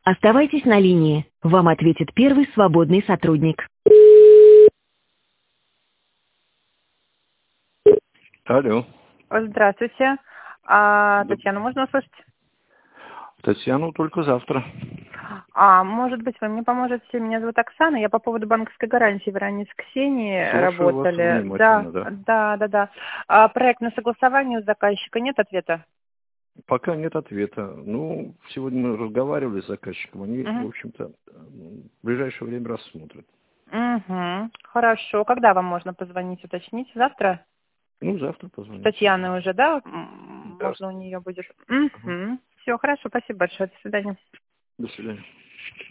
Оставайтесь на линии. Вам ответит первый свободный сотрудник. Алло. Здравствуйте. Татьяну можно услышать? Татьяну только завтра. Может быть, вы мне поможете? Меня зовут Оксана. Я по поводу банковской гарантии в ранее с Ксенией Слушаю вас работали. внимательно, Да. Проект на согласование у заказчика. Нет ответа? Пока нет ответа. Ну, сегодня мы разговаривали с заказчиком. Они, в общем-то, в ближайшее время рассмотрят. Хорошо. Когда вам можно позвонить, уточнить? Завтра? Ну, завтра позвоню. Татьяна уже, да? Да. Можно у нее будет? Все, хорошо. Спасибо большое. До свидания. До свидания.